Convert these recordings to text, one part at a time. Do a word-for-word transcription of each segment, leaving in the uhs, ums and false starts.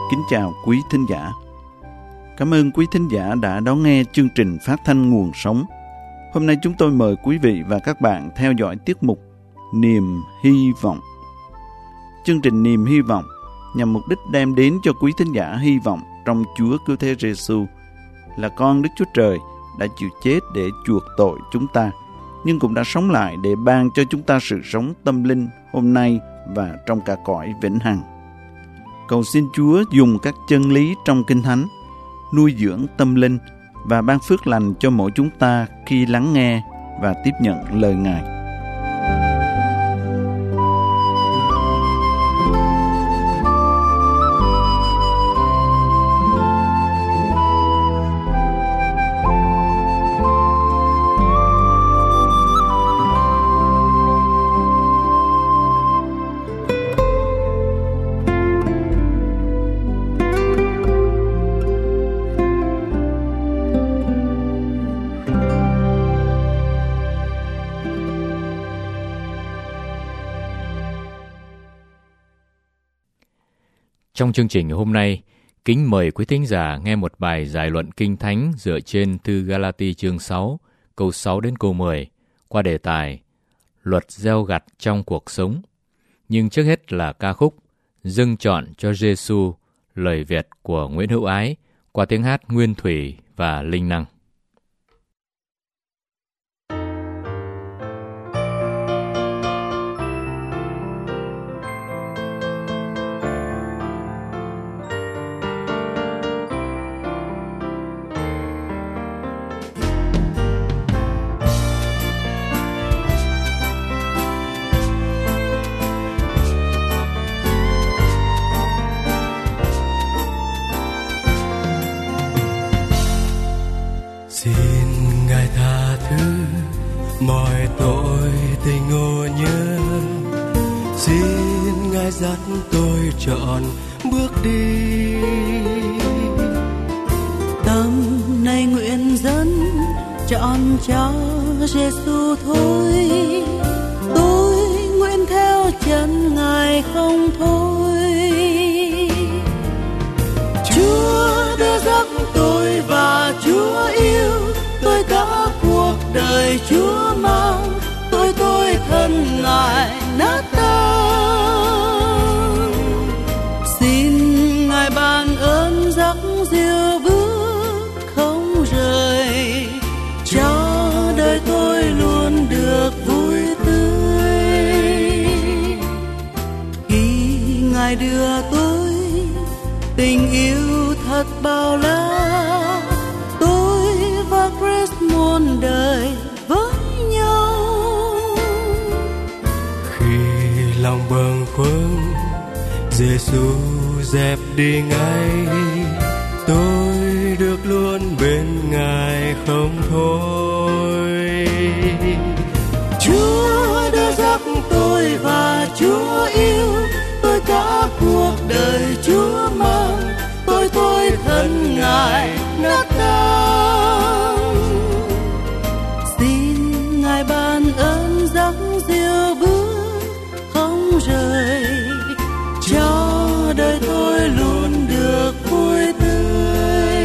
Kính chào quý thính giả. Cảm ơn quý thính giả đã đón nghe chương trình phát thanh Nguồn Sống. Hôm nay chúng tôi mời quý vị và các bạn theo dõi tiết mục Niềm Hy Vọng. Chương trình Niềm Hy Vọng nhằm mục đích đem đến cho quý thính giả hy vọng trong Chúa Cứu Thế Giêsu là con Đức Chúa Trời đã chịu chết để chuộc tội chúng ta, nhưng cũng đã sống lại để ban cho chúng ta sự sống tâm linh hôm nay và trong cả cõi vĩnh hằng. Cầu xin Chúa dùng các chân lý trong Kinh Thánh nuôi dưỡng tâm linh và ban phước lành cho mỗi chúng ta khi lắng nghe và tiếp nhận lời Ngài. Trong chương trình hôm nay, kính mời quý thính giả nghe một bài giải luận Kinh Thánh dựa trên thư Galati chương sáu, câu sáu đến câu mười, qua đề tài Luật gieo gặt trong cuộc sống. Nhưng trước hết là ca khúc Dâng Trọn cho Giêsu, lời Việt của Nguyễn Hữu Ái, qua tiếng hát Nguyên Thủy và Linh Năng. Mọi tội tình ngộ nhớ, xin Ngài dắt tôi trọn bước đi. Tâm này nguyện dẫn trọn cho Giêsu thôi, tôi nguyện theo chân Ngài không thôi. Chúa đưa dắt tôi và Chúa yêu tôi, cả cuộc đời Chúa mang tôi, tôi thân Ngài nát tan. Xin Ngài ban ơn dắt dìu bước không rời, cho đời tôi luôn được vui tươi. Khi Ngài đưa tôi tình yêu thật bao la, muôn đời với nhau. Khi lòng bâng khuâng, Giêsu dẹp đi ngay, tôi được luôn bên Ngài không thôi. Chúa đã dắt tôi và Chúa yêu tôi, cả cuộc đời Chúa mang tôi, tôi thân Ngài nát tan. Ngài ban ơn dắt dìu bước không rời, cho đời tôi luôn được vui tươi.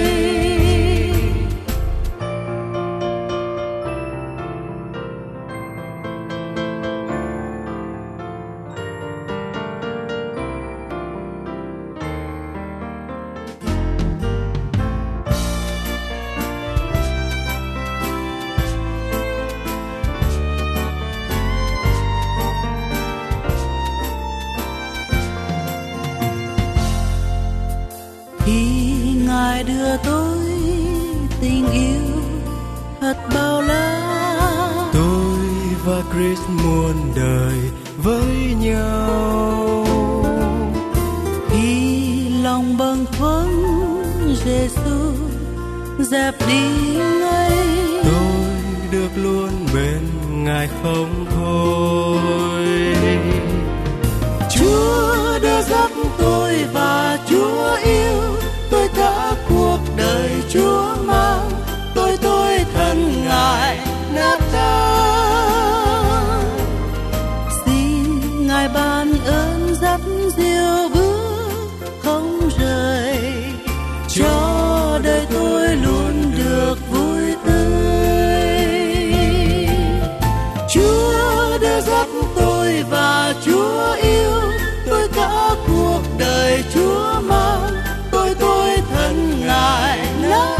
Ngài đưa tôi tình yêu thật bao la, tôi và Christ muôn đời với nhau. Khi lòng bâng khuâng, Giêsu dẹp đi ngay, tôi được luôn bên Ngài không thôi. Chúa đã dắt tôi và Chúa yêu tôi, cả cuộc đời Chúa mang tôi, tôi thân Ngài nát tan. Xin Ngài ban ơn dắt dìu bước không rời, đưa dắt tôi và Chúa yêu, tôi cả cuộc đời Chúa mang, tôi tôi thân Ngài nát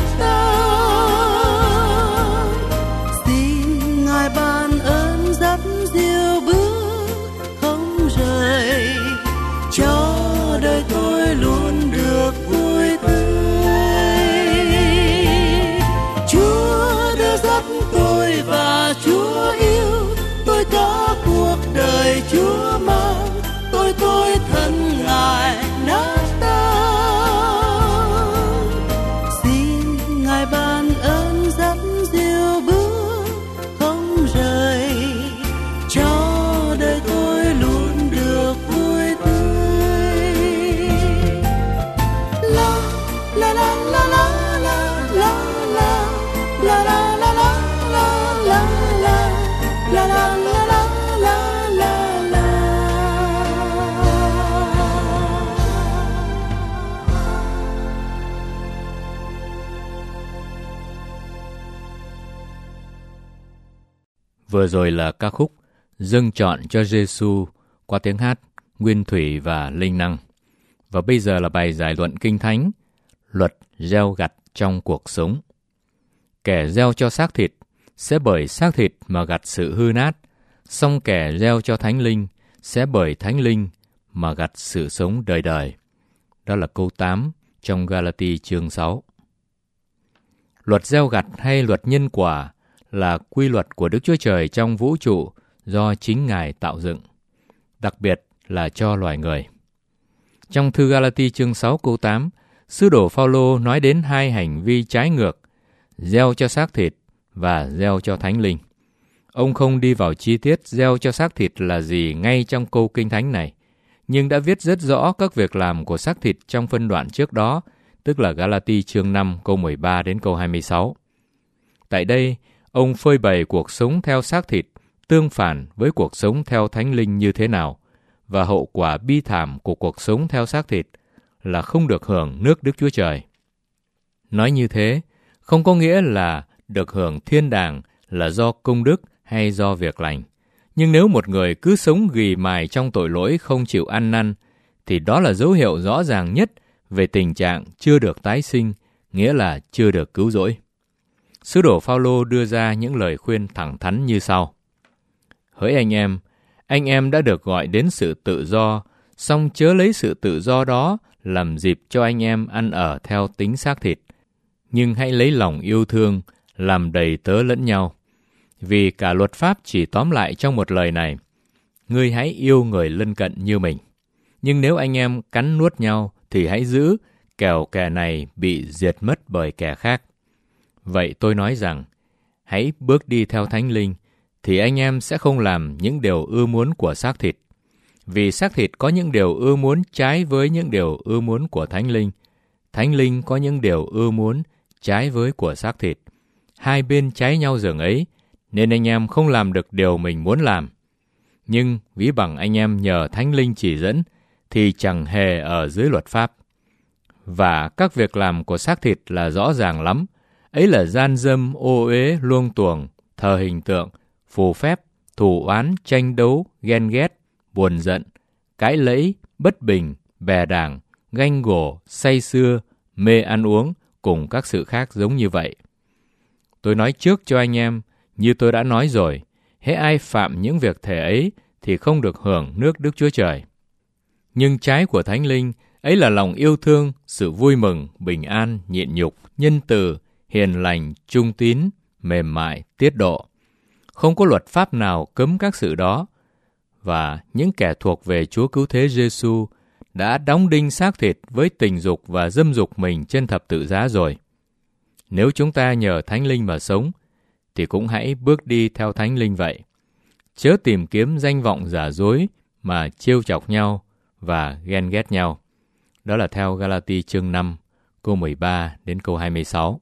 tan. Xin Ngài ban ơn dắt dìu bước không rời, cho đời tôi luôn được vui tươi. Chúa đưa dắt tôi và Chúa yêu, tôi cả cuộc đời Chúa mang, tôi tôi thân Ngài nát tan. Xin Ngài ban ơn dắt dìu bước không rời, cho đời tôi luôn được vui tươi. La la la la la la la la la la la la la la la la. Vừa rồi là ca khúc Dâng Trọn cho Giêsu qua tiếng hát Nguyên Thủy và Linh Năng. Và bây giờ là bài giải luận Kinh Thánh, luật gieo gặt trong cuộc sống. Kẻ gieo cho xác thịt sẽ bởi xác thịt mà gặt sự hư nát, song kẻ gieo cho Thánh Linh sẽ bởi Thánh Linh mà gặt sự sống đời đời. Đó là câu tám trong Galati chương sáu. Luật gieo gặt hay luật nhân quả là quy luật của Đức Chúa Trời trong vũ trụ do chính Ngài tạo dựng, đặc biệt là cho loài người. Trong thư Galati chương sáu câu tám, sứ đồ Phao-lô nói đến hai hành vi trái ngược, gieo cho xác thịt và gieo cho Thánh Linh. Ông không đi vào chi tiết gieo cho xác thịt là gì ngay trong câu Kinh Thánh này, nhưng đã viết rất rõ các việc làm của xác thịt trong phân đoạn trước đó, tức là Galati chương năm câu mười ba đến câu hai mươi sáu. Tại đây, ông phơi bày cuộc sống theo xác thịt tương phản với cuộc sống theo Thánh Linh như thế nào, và hậu quả bi thảm của cuộc sống theo xác thịt là không được hưởng nước Đức Chúa Trời. Nói như thế, không có nghĩa là được hưởng thiên đàng là do công đức hay do việc lành. Nhưng nếu một người cứ sống ghì mài trong tội lỗi không chịu ăn năn, thì đó là dấu hiệu rõ ràng nhất về tình trạng chưa được tái sinh, nghĩa là chưa được cứu rỗi. Sứ đồ Phao-lô đưa ra những lời khuyên thẳng thắn như sau. Hỡi anh em, anh em đã được gọi đến sự tự do, song chớ lấy sự tự do đó làm dịp cho anh em ăn ở theo tính xác thịt, nhưng hãy lấy lòng yêu thương, làm đầy tớ lẫn nhau. Vì cả luật pháp chỉ tóm lại trong một lời này, ngươi hãy yêu người lân cận như mình. Nhưng nếu anh em cắn nuốt nhau thì hãy giữ, kẻo kẻ này bị diệt mất bởi kẻ khác. Vậy tôi nói rằng, hãy bước đi theo Thánh Linh, thì anh em sẽ không làm những điều ưa muốn của xác thịt. Vì xác thịt có những điều ưa muốn trái với những điều ưa muốn của Thánh Linh. Thánh Linh có những điều ưa muốn trái với của xác thịt. Hai bên trái nhau giường ấy, nên anh em không làm được điều mình muốn làm. Nhưng ví bằng anh em nhờ Thánh Linh chỉ dẫn, thì chẳng hề ở dưới luật pháp. Và các việc làm của xác thịt là rõ ràng lắm. Ấy là gian dâm, ô uế, luông tuồng, thờ hình tượng, phù phép, thù oán, tranh đấu, ghen ghét, buồn giận, cãi lẫy, bất bình, bè đảng, ganh gổ, say sưa, mê ăn uống, cùng các sự khác giống như vậy. Tôi nói trước cho anh em, như tôi đã nói rồi, hễ ai phạm những việc thể ấy thì không được hưởng nước Đức Chúa Trời. Nhưng trái của Thánh Linh, ấy là lòng yêu thương, sự vui mừng, bình an, nhịn nhục, nhân từ, hiền lành, trung tín, mềm mại, tiết độ. Không có luật pháp nào cấm các sự đó. Và những kẻ thuộc về Chúa Cứu Thế Giêsu đã đóng đinh xác thịt với tình dục và dâm dục mình trên thập tự giá rồi. Nếu chúng ta nhờ Thánh Linh mà sống, thì cũng hãy bước đi theo Thánh Linh vậy. Chớ tìm kiếm danh vọng giả dối mà trêu chọc nhau và ghen ghét nhau. Đó là theo Galati chương năm, câu mười ba đến câu hai mươi sáu.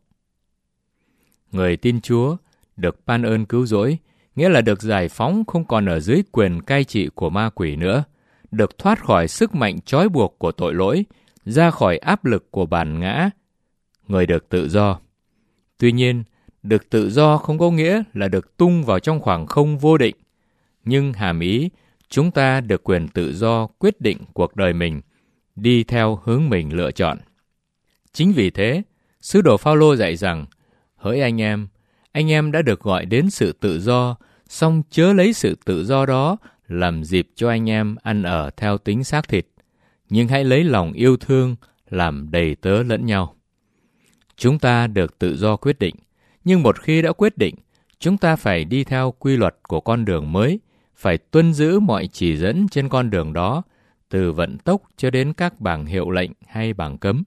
Người tin Chúa được ban ơn cứu rỗi, nghĩa là được giải phóng không còn ở dưới quyền cai trị của ma quỷ nữa, được thoát khỏi sức mạnh trói buộc của tội lỗi, ra khỏi áp lực của bản ngã. Người được tự do. Tuy nhiên, được tự do không có nghĩa là được tung vào trong khoảng không vô định. nhưng hàm ý chúng ta được quyền tự do quyết định cuộc đời mình, đi theo hướng mình lựa chọn. Chính vì thế, sứ đồ Phao-lô dạy rằng, hỡi anh em, anh em đã được gọi đến sự tự do, song chớ lấy sự tự do đó làm dịp cho anh em ăn ở theo tính xác thịt, nhưng hãy lấy lòng yêu thương làm đầy tớ lẫn nhau. Chúng ta được tự do quyết định, nhưng một khi đã quyết định, chúng ta phải đi theo quy luật của con đường mới, phải tuân giữ mọi chỉ dẫn trên con đường đó, từ vận tốc cho đến các bảng hiệu lệnh hay bảng cấm.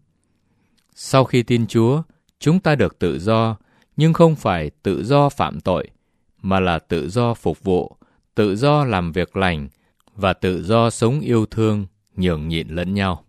Sau khi tin Chúa, chúng ta được tự do, nhưng không phải tự do phạm tội, mà là tự do phục vụ, tự do làm việc lành và tự do sống yêu thương, nhường nhịn lẫn nhau.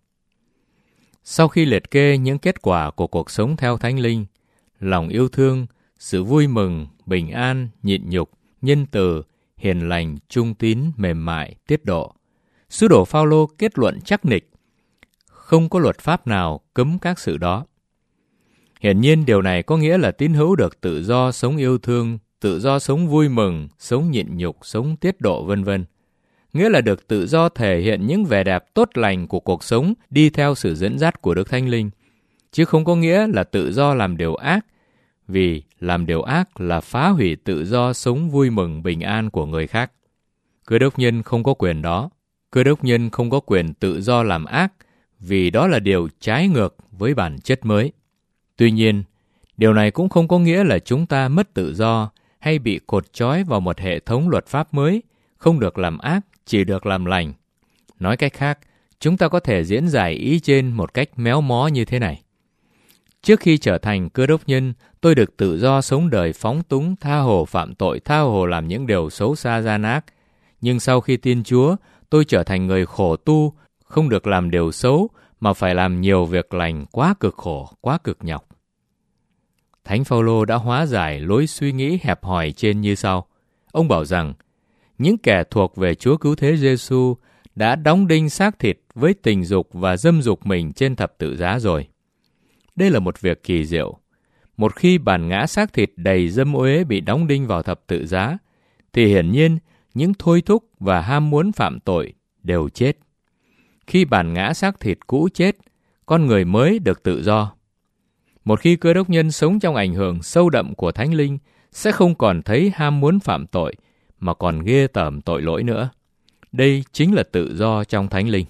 Sau khi liệt kê những kết quả của cuộc sống theo Thánh Linh, lòng yêu thương, sự vui mừng, bình an, nhịn nhục, nhân từ, hiền lành, trung tín, mềm mại, tiết độ, sứ đồ Phao-lô kết luận chắc nịch, không có luật pháp nào cấm các sự đó. Hiển nhiên điều này có nghĩa là tín hữu được tự do sống yêu thương, tự do sống vui mừng, sống nhịn nhục, sống tiết độ vân vân. Nghĩa là được tự do thể hiện những vẻ đẹp tốt lành của cuộc sống đi theo sự dẫn dắt của Đức Thánh Linh, chứ không có nghĩa là tự do làm điều ác, vì làm điều ác là phá hủy tự do sống vui mừng bình an của người khác. Cơ đốc nhân không có quyền đó. Cơ đốc nhân không có quyền tự do làm ác, vì đó là điều trái ngược với bản chất mới. Tuy nhiên, điều này cũng không có nghĩa là chúng ta mất tự do hay bị cột trói vào một hệ thống luật pháp mới, không được làm ác, chỉ được làm lành. Nói cách khác, chúng ta có thể diễn giải ý trên một cách méo mó như thế này. Trước khi trở thành cơ đốc nhân, tôi được tự do sống đời phóng túng, tha hồ phạm tội, tha hồ làm những điều xấu xa gian ác. Nhưng sau khi tin Chúa, tôi trở thành người khổ tu, không được làm điều xấu, mà phải làm nhiều việc lành quá cực khổ, quá cực nhọc. Thánh Phao-lô đã hóa giải lối suy nghĩ hẹp hòi trên như sau. Ông bảo rằng, những kẻ thuộc về Chúa Cứu Thế Giê-xu đã đóng đinh xác thịt với tình dục và dâm dục mình trên thập tự giá rồi. Đây là một việc kỳ diệu. Một khi bản ngã xác thịt đầy dâm uế bị đóng đinh vào thập tự giá, thì hiển nhiên những thôi thúc và ham muốn phạm tội đều chết. Khi bản ngã xác thịt cũ chết, con người mới được tự do. Một khi cơ đốc nhân sống trong ảnh hưởng sâu đậm của Thánh Linh, sẽ không còn thấy ham muốn phạm tội, mà còn ghê tởm tội lỗi nữa. Đây chính là tự do trong Thánh Linh.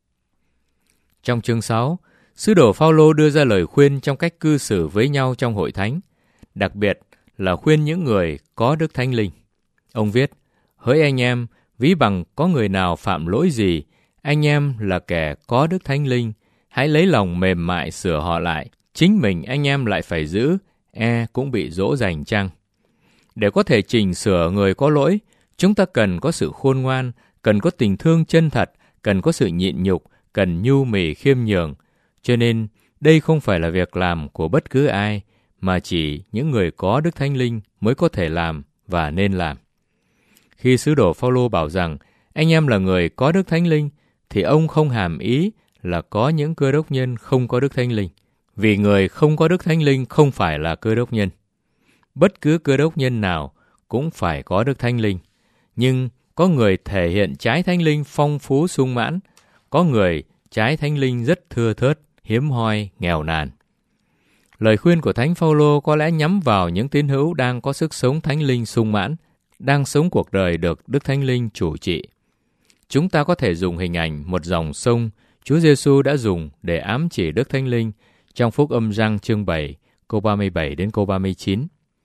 Trong chương sáu, sứ đồ Phao-lô đưa ra lời khuyên trong cách cư xử với nhau trong hội thánh, đặc biệt là khuyên những người có Đức Thánh Linh. Ông viết, hỡi anh em, ví bằng có người nào phạm lỗi gì, anh em là kẻ có Đức Thánh Linh, hãy lấy lòng mềm mại sửa họ lại, chính mình anh em lại phải giữ, e cũng bị dỗ dành chăng. Để có thể chỉnh sửa người có lỗi, chúng ta cần có sự khôn ngoan, cần có tình thương chân thật, cần có sự nhịn nhục, cần nhu mì khiêm nhường. Cho nên, đây không phải là việc làm của bất cứ ai, mà chỉ những người có Đức Thánh Linh mới có thể làm và nên làm. Khi sứ đồ Phao-lô bảo rằng anh em là người có Đức Thánh Linh, thì ông không hàm ý là có những cơ đốc nhân không có Đức Thánh Linh, vì người không có Đức Thánh Linh không phải là cơ đốc nhân. Bất cứ cơ đốc nhân nào cũng phải có Đức Thánh Linh, nhưng có người thể hiện trái Thánh Linh phong phú sung mãn, có người trái Thánh Linh rất thưa thớt, hiếm hoi, nghèo nàn. Lời khuyên của Thánh Phao-lô có lẽ nhắm vào những tín hữu đang có sức sống Thánh Linh sung mãn, đang sống cuộc đời được Đức Thánh Linh chủ trị. Chúng ta có thể dùng hình ảnh một dòng sông Chúa Giê-xu đã dùng để ám chỉ Đức Thánh Linh trong Phúc Âm Giăng chương bảy, câu ba mươi bảy đến câu ba mươi chín.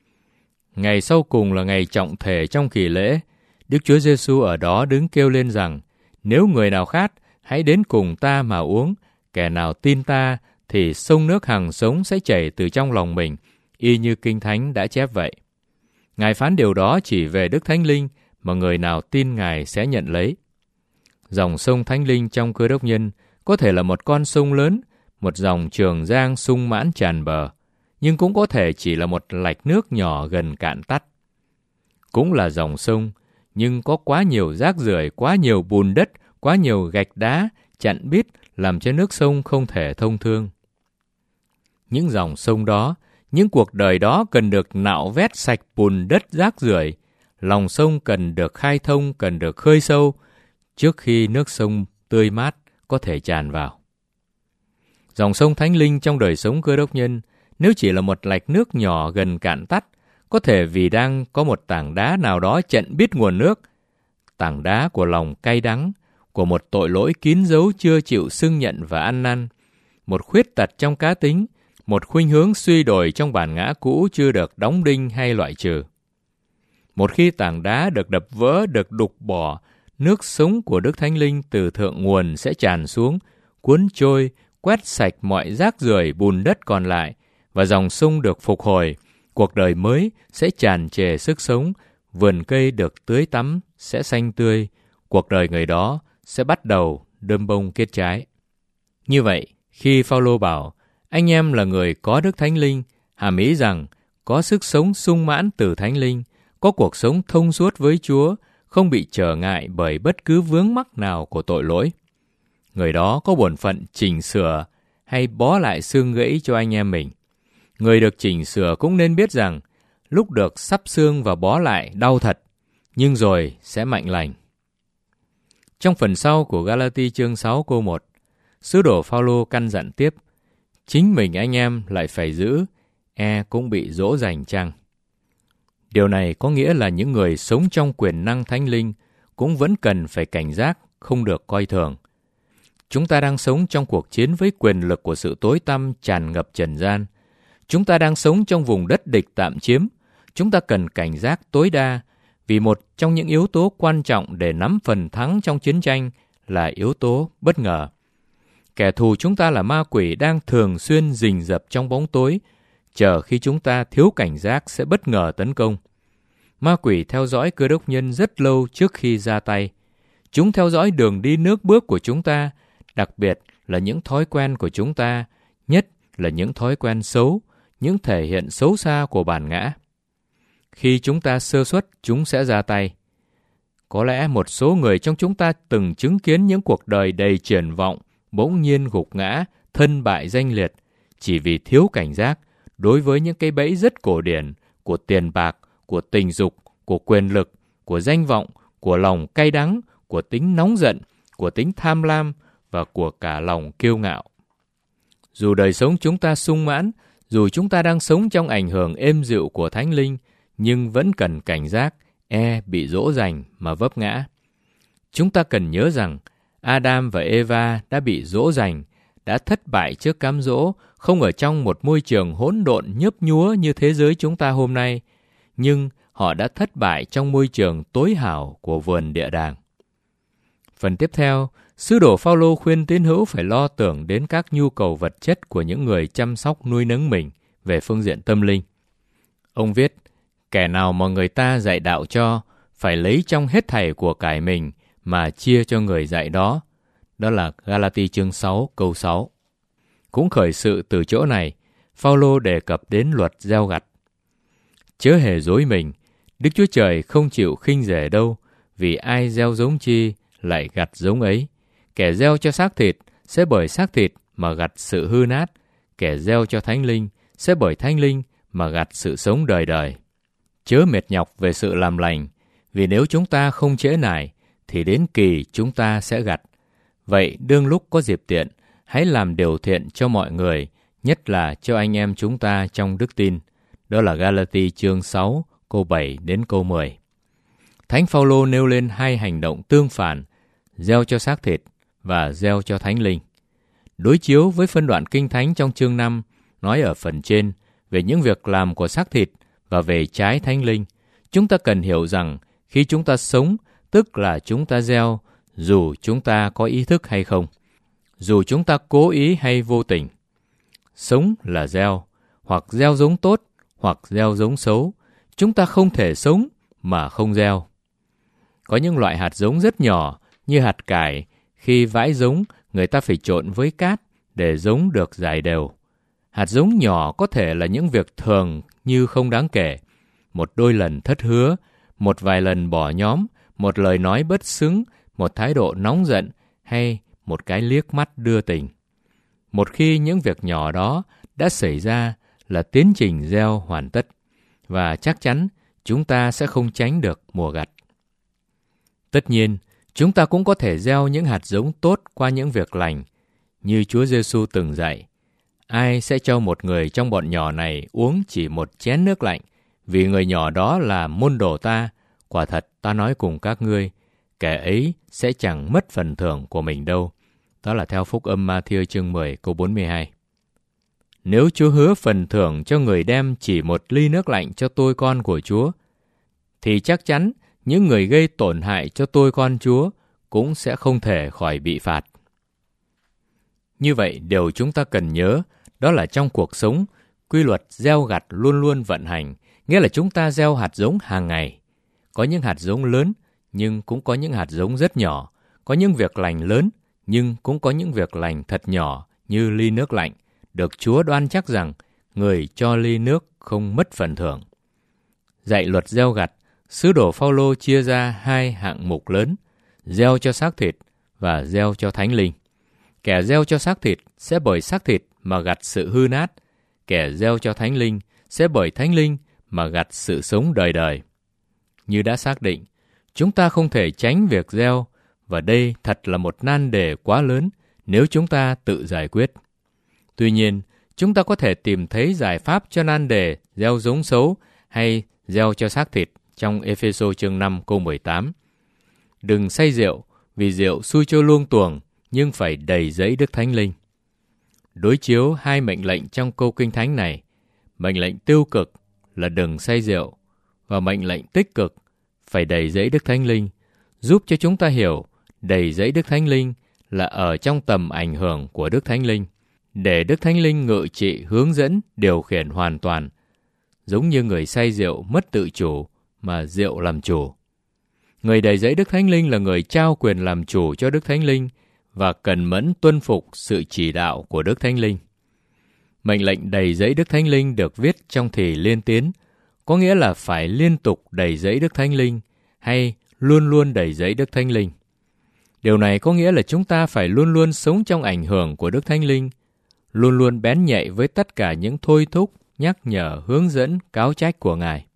Ngày sau cùng là ngày trọng thể trong kỳ lễ, Đức Chúa Giê-xu ở đó đứng kêu lên rằng, nếu người nào khát, hãy đến cùng ta mà uống, kẻ nào tin ta, thì sông nước hằng sống sẽ chảy từ trong lòng mình, y như Kinh Thánh đã chép vậy. Ngài phán điều đó chỉ về Đức Thánh Linh, mà người nào tin Ngài sẽ nhận lấy. Dòng sông Thánh Linh trong cơ đốc nhân có thể là một con sông lớn, một dòng Trường Giang sung mãn tràn bờ, nhưng cũng có thể chỉ là một lạch nước nhỏ gần cạn tắt. Cũng là dòng sông, nhưng có quá nhiều rác rưởi, quá nhiều bùn đất, quá nhiều gạch đá, chặn bít, làm cho nước sông không thể thông thương. Những dòng sông đó, những cuộc đời đó cần được nạo vét sạch bùn đất rác rưởi, lòng sông cần được khai thông, cần được khơi sâu trước khi nước sông tươi mát có thể tràn vào. Dòng sông Thánh Linh trong đời sống Cơ Đốc nhân, nếu chỉ là một lạch nước nhỏ gần cạn tắt, có thể vì đang có một tảng đá nào đó chặn bít nguồn nước, tảng đá của lòng cay đắng, của một tội lỗi kín dấu chưa chịu xưng nhận và ăn năn, một khuyết tật trong cá tính, một khuynh hướng suy đồi trong bản ngã cũ chưa được đóng đinh hay loại trừ. Một khi tảng đá được đập vỡ, được đục bỏ, nước sống của Đức Thánh Linh từ thượng nguồn sẽ tràn xuống, cuốn trôi, quét sạch mọi rác rưởi bùn đất còn lại, và dòng sông được phục hồi, cuộc đời mới sẽ tràn trề sức sống, vườn cây được tưới tắm sẽ xanh tươi, cuộc đời người đó sẽ bắt đầu đơm bông kết trái. Như vậy, khi Phao-lô bảo, anh em là người có Đức Thánh Linh, hàm ý rằng có sức sống sung mãn từ Thánh Linh, có cuộc sống thông suốt với Chúa, không bị trở ngại bởi bất cứ vướng mắc nào của tội lỗi. Người đó có bổn phận chỉnh sửa hay bó lại xương gãy cho anh em mình. Người được chỉnh sửa cũng nên biết rằng lúc được sắp xương và bó lại đau thật, nhưng rồi sẽ mạnh lành. Trong phần sau của Ga-la-ti chương sáu câu một, sứ đồ Phao-lô căn dặn tiếp, chính mình anh em lại phải giữ, e cũng bị dỗ dành chăng? Điều này có nghĩa là những người sống trong quyền năng Thánh Linh cũng vẫn cần phải cảnh giác, không được coi thường. Chúng ta đang sống trong cuộc chiến với quyền lực của sự tối tăm tràn ngập trần gian. Chúng ta đang sống trong vùng đất địch tạm chiếm. Chúng ta cần cảnh giác tối đa, vì một trong những yếu tố quan trọng để nắm phần thắng trong chiến tranh là yếu tố bất ngờ. Kẻ thù chúng ta là ma quỷ đang thường xuyên rình rập trong bóng tối, chờ khi chúng ta thiếu cảnh giác sẽ bất ngờ tấn công. Ma quỷ theo dõi Cơ Đốc nhân rất lâu trước khi ra tay. Chúng theo dõi đường đi nước bước của chúng ta, đặc biệt là những thói quen của chúng ta, nhất là những thói quen xấu, những thể hiện xấu xa của bản ngã. Khi chúng ta sơ suất, chúng sẽ ra tay. Có lẽ một số người trong chúng ta từng chứng kiến những cuộc đời đầy triển vọng, bỗng nhiên gục ngã, thân bại danh liệt, chỉ vì thiếu cảnh giác đối với những cái bẫy rất cổ điển của tiền bạc, của tình dục, của quyền lực, của danh vọng, của lòng cay đắng, của tính nóng giận, của tính tham lam và của cả lòng kiêu ngạo. Dù đời sống chúng ta sung mãn, dù chúng ta đang sống trong ảnh hưởng êm dịu của Thánh Linh, nhưng vẫn cần cảnh giác, e bị dỗ dành mà vấp ngã. Chúng ta cần nhớ rằng Adam và Eva đã bị dỗ dành, đã thất bại trước cám dỗ, không ở trong một môi trường hỗn độn nhấp nhúa như thế giới chúng ta hôm nay, nhưng họ đã thất bại trong môi trường tối hảo của vườn địa đàng. Phần tiếp theo, sứ đồ Phao-lô khuyên tín hữu phải lo tưởng đến các nhu cầu vật chất của những người chăm sóc nuôi nấng mình về phương diện tâm linh. Ông viết, kẻ nào mà người ta dạy đạo cho, phải lấy trong hết thảy của cải mình mà chia cho người dạy đó. Đó là Ga-la-ti chương sáu câu sáu. Cũng khởi sự từ chỗ này, Phao-lô đề cập đến luật gieo gặt. Chớ hề dối mình, Đức Chúa Trời không chịu khinh rẻ đâu, vì ai gieo giống chi lại gặt giống ấy. Kẻ gieo cho xác thịt sẽ bởi xác thịt mà gặt sự hư nát, kẻ gieo cho Thánh Linh sẽ bởi Thánh Linh mà gặt sự sống đời đời. Chớ mệt nhọc về sự làm lành, vì nếu chúng ta không trễ nải, thì đến kỳ chúng ta sẽ gặt. Vậy đương lúc có dịp tiện, hãy làm điều thiện cho mọi người, nhất là cho anh em chúng ta trong đức tin. Đó là Ga-la-ti chương sáu, câu bảy đến câu mười. Thánh Phao-lô nêu lên hai hành động tương phản, gieo cho xác thịt và gieo cho Thánh Linh. Đối chiếu với phân đoạn Kinh Thánh trong chương năm, nói ở phần trên về những việc làm của xác thịt và về trái Thánh Linh, chúng ta cần hiểu rằng khi chúng ta sống, tức là chúng ta gieo, dù chúng ta có ý thức hay không, dù chúng ta cố ý hay vô tình. Sống là gieo, hoặc gieo giống tốt, hoặc gieo giống xấu. Chúng ta không thể sống mà không gieo. Có những loại hạt giống rất nhỏ, như hạt cải, khi vãi giống, người ta phải trộn với cát để giống được rải đều. Hạt giống nhỏ có thể là những việc thường như không đáng kể. Một đôi lần thất hứa, một vài lần bỏ nhóm, một lời nói bất xứng, một thái độ nóng giận hay một cái liếc mắt đưa tình. Một khi những việc nhỏ đó đã xảy ra là tiến trình gieo hoàn tất, và chắc chắn chúng ta sẽ không tránh được mùa gặt. Tất nhiên, chúng ta cũng có thể gieo những hạt giống tốt qua những việc lành, như Chúa Giêsu từng dạy. Ai sẽ cho một người trong bọn nhỏ này uống chỉ một chén nước lạnh, vì người nhỏ đó là môn đồ ta? Quả thật ta nói cùng các ngươi, kẻ ấy sẽ chẳng mất phần thưởng của mình đâu. Đó là theo Phúc Âm Ma-thi-ơ chương mười câu bốn mươi hai. Nếu Chúa hứa phần thưởng cho người đem chỉ một ly nước lạnh cho tôi con của Chúa, thì chắc chắn những người gây tổn hại cho tôi con Chúa cũng sẽ không thể khỏi bị phạt. Như vậy, điều chúng ta cần nhớ đó là trong cuộc sống, quy luật gieo gặt luôn luôn vận hành, nghĩa là chúng ta gieo hạt giống hàng ngày. Có những hạt giống lớn, nhưng cũng có những hạt giống rất nhỏ. Có những việc lành lớn, nhưng cũng có những việc lành thật nhỏ như ly nước lạnh, được Chúa đoan chắc rằng người cho ly nước không mất phần thưởng. Dạy luật gieo gặt, sứ đồ Phao-lô chia ra hai hạng mục lớn, gieo cho xác thịt và gieo cho thánh linh. Kẻ gieo cho xác thịt sẽ bởi xác thịt mà gặt sự hư nát, kẻ gieo cho thánh linh sẽ bởi thánh linh mà gặt sự sống đời đời. Như đã xác định, chúng ta không thể tránh việc gieo, và đây thật là một nan đề quá lớn nếu chúng ta tự giải quyết. Tuy nhiên, chúng ta có thể tìm thấy giải pháp cho nan đề gieo giống xấu hay gieo cho xác thịt trong Ê-phê-sô chương năm câu mười tám. Đừng say rượu, vì rượu xui trôi luông tuồng, nhưng phải đầy dẫy Đức Thánh Linh. Đối chiếu hai mệnh lệnh trong câu Kinh Thánh này, mệnh lệnh tiêu cực là đừng say rượu, và mệnh lệnh tích cực phải đầy dẫy Đức Thánh Linh, giúp cho chúng ta hiểu đầy dẫy Đức Thánh Linh là ở trong tầm ảnh hưởng của Đức Thánh Linh, để Đức Thánh Linh ngự trị, hướng dẫn, điều khiển hoàn toàn, giống như người say rượu mất tự chủ mà rượu làm chủ. Người đầy dẫy Đức Thánh Linh là người trao quyền làm chủ cho Đức Thánh Linh và cần mẫn tuân phục sự chỉ đạo của Đức Thánh Linh. Mệnh lệnh đầy dẫy Đức Thánh Linh được viết trong thì liên tiến, có nghĩa là phải liên tục đầy dẫy Đức Thánh Linh hay luôn luôn đầy dẫy Đức Thánh Linh. Điều này có nghĩa là chúng ta phải luôn luôn sống trong ảnh hưởng của Đức Thánh Linh, luôn luôn bén nhạy với tất cả những thôi thúc, nhắc nhở, hướng dẫn, cáo trách của Ngài.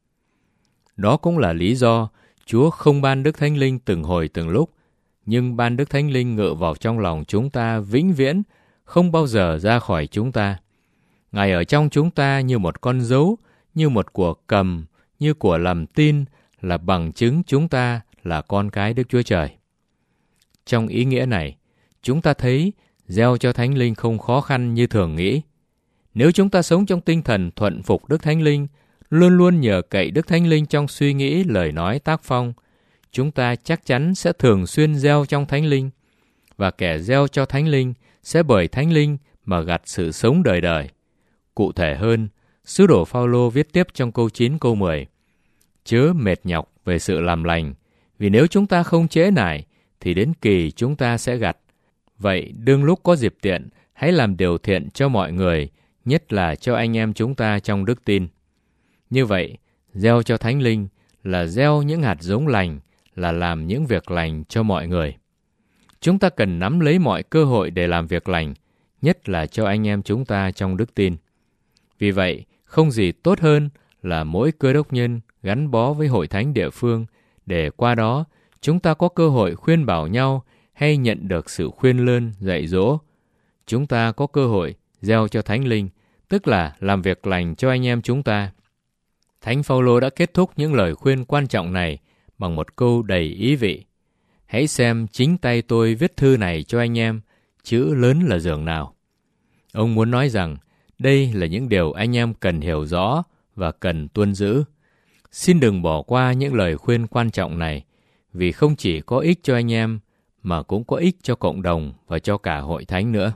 Đó cũng là lý do Chúa không ban Đức Thánh Linh từng hồi từng lúc, nhưng ban Đức Thánh Linh ngự vào trong lòng chúng ta vĩnh viễn, không bao giờ ra khỏi chúng ta. Ngài ở trong chúng ta như một con dấu, như một của cầm, như của làm tin, là bằng chứng chúng ta là con cái Đức Chúa Trời. Trong ý nghĩa này, chúng ta thấy gieo cho Thánh Linh không khó khăn như thường nghĩ. Nếu chúng ta sống trong tinh thần thuận phục Đức Thánh Linh, luôn luôn nhờ cậy Đức Thánh Linh trong suy nghĩ, lời nói, tác phong, chúng ta chắc chắn sẽ thường xuyên gieo trong Thánh Linh, và kẻ gieo cho Thánh Linh sẽ bởi Thánh Linh mà gặt sự sống đời đời. Cụ thể hơn, sứ đồ Phao-lô viết tiếp trong câu chín câu mười: Chớ mệt nhọc về sự làm lành, vì nếu chúng ta không trễ nải, thì đến kỳ chúng ta sẽ gặt. Vậy đương lúc có dịp tiện, hãy làm điều thiện cho mọi người, nhất là cho anh em chúng ta trong đức tin. Như vậy, gieo cho Thánh Linh là gieo những hạt giống lành, là làm những việc lành cho mọi người. Chúng ta cần nắm lấy mọi cơ hội để làm việc lành, nhất là cho anh em chúng ta trong đức tin. Vì vậy, không gì tốt hơn là mỗi cơ đốc nhân gắn bó với hội thánh địa phương, để qua đó chúng ta có cơ hội khuyên bảo nhau hay nhận được sự khuyên lơn, dạy dỗ. Chúng ta có cơ hội gieo cho Thánh Linh, tức là làm việc lành cho anh em chúng ta. Thánh Phao-lô đã kết thúc những lời khuyên quan trọng này bằng một câu đầy ý vị: Hãy xem chính tay tôi viết thư này cho anh em, chữ lớn là giường nào. Ông muốn nói rằng đây là những điều anh em cần hiểu rõ và cần tuân giữ. Xin đừng bỏ qua những lời khuyên quan trọng này, vì không chỉ có ích cho anh em, mà cũng có ích cho cộng đồng và cho cả hội thánh nữa.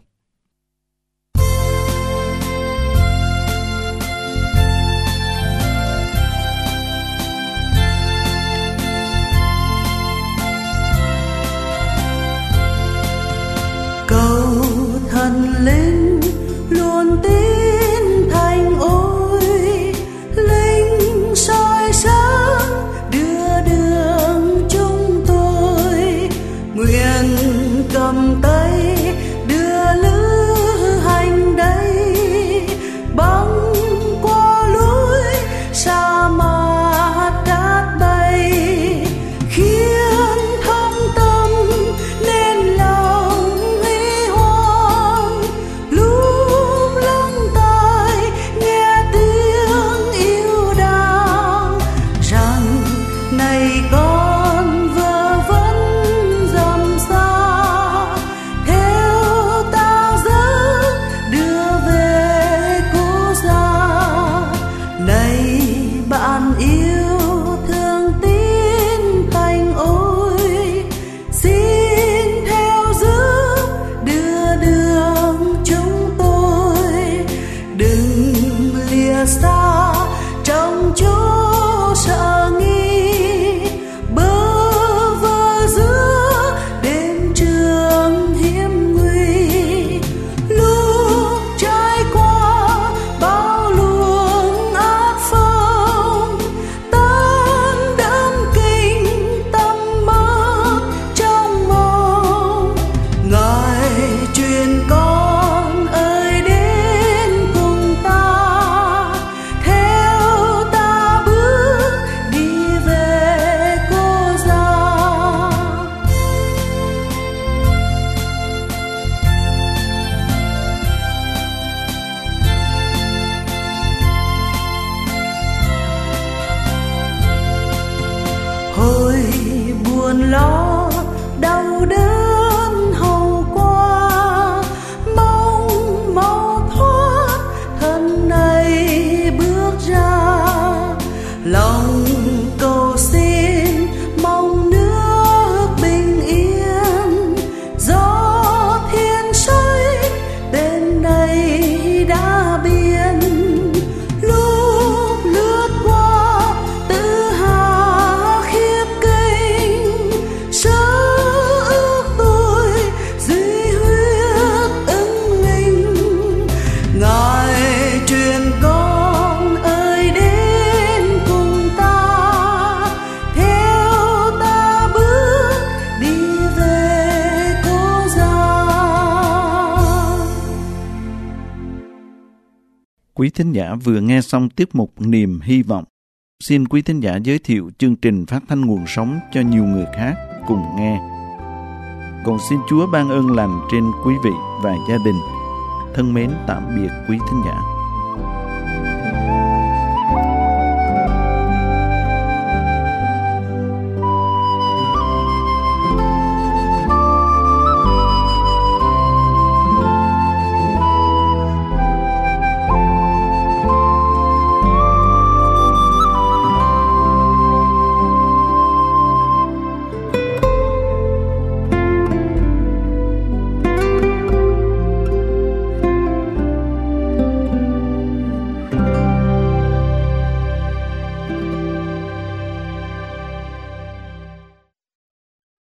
Cầu thần linh luôn tin thành ôi, linh soi sáng đưa đường chúng tôi, nguyện cầm tay đưa lữ hành đây, băng qua lối sa mạc. đau đớn hầu qua, mong mau thoát thân này bước ra. Lòng cầu xin mong nước bình yên, gió thiên sấy bên này đã biên. Lúc lướt qua tự hà khiếp kinh, sơ ước tôi duy huyết ứng linh. Ngài truyền con ơi đến cùng ta, theo ta bước đi về cố gia. Quý thính giả vừa nghe xong tiết mục Niềm Hy Vọng. Xin quý thính giả giới thiệu chương trình phát thanh nguồn sống cho nhiều người khác cùng nghe. Cầu xin Chúa ban ơn lành trên quý vị và gia đình. Thân mến tạm biệt quý thính giả.